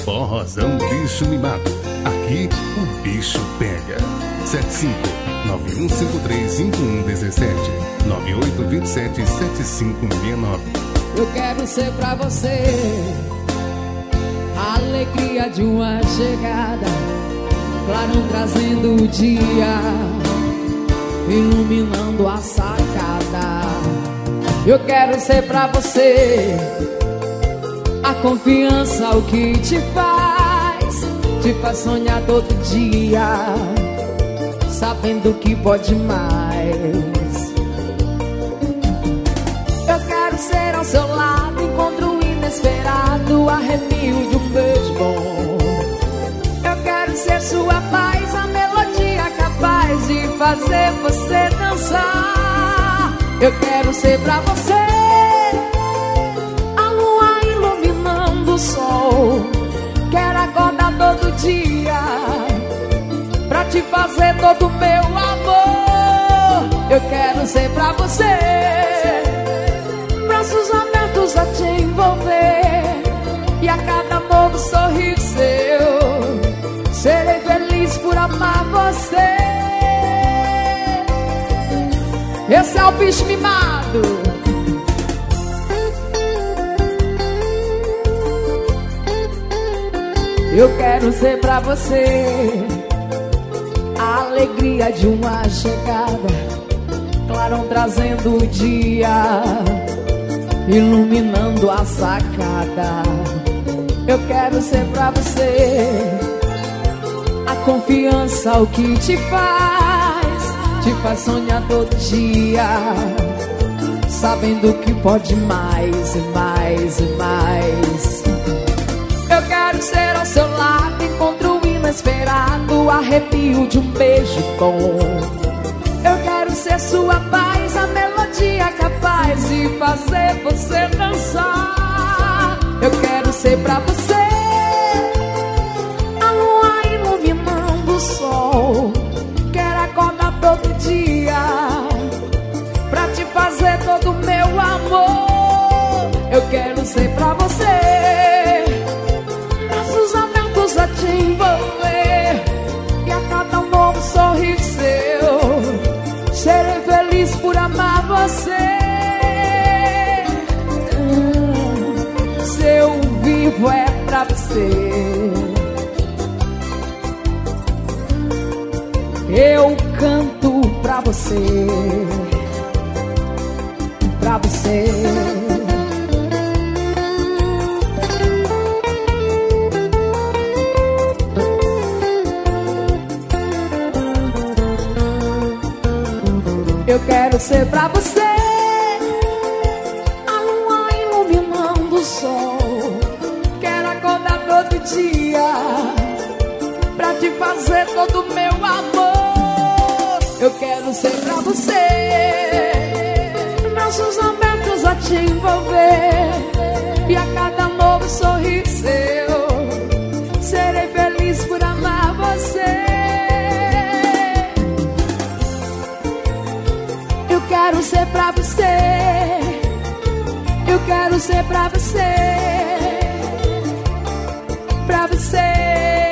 Forrozão Bicho Mimado. Aqui o bicho pega. 75-9153-5117 9827-7569. Eu quero ser pra você a alegria de uma chegada, clarão trazendo o dia, iluminando a sacada. Eu quero ser pra você a confiança, o que te faz sonhar todo dia, sabendo que pode mais. Eu quero ser ao seu lado, encontro inesperado, arrepio de um beijo bom. Eu quero ser sua paz, a melodia capaz de fazer você dançar. Eu quero ser pra você a lua iluminando o sol. Quero acordar todo dia pra te fazer todo meu amor. Eu quero ser pra você braços abertos a te envolver, e a cada novo sorriso seu serei feliz por amar você. Esse é o bicho mimado. Eu quero ser pra você a alegria de uma chegada, clarão trazendo o dia, iluminando a sacada. Eu quero ser pra você a confiança, o que te faz sonhar todo dia, sabendo que pode mais e mais e mais. Eu quero ser ao seu lado, encontro inesperado, arrepio de um beijo bom. Eu quero ser sua paz, a melodia capaz de fazer você dançar. Eu quero ser pra você a lua iluminando o sol. Quero acordar todo dia pra te fazer todo o meu amor. Eu quero ser pra você braços abertos a te envolver, e a cada novo sorriso seu serei feliz por amar você. Seu vivo é pra você. Eu canto pra você, pra você. Eu quero ser pra você a lua iluminando o sol. Quero acordar todo dia pra te fazer todo o meu amor. Eu quero ser pra você braços abertos a te envolver, e a cada novo sorriso seu serei feliz por amar você. Eu quero ser pra você, eu quero ser pra você, pra você.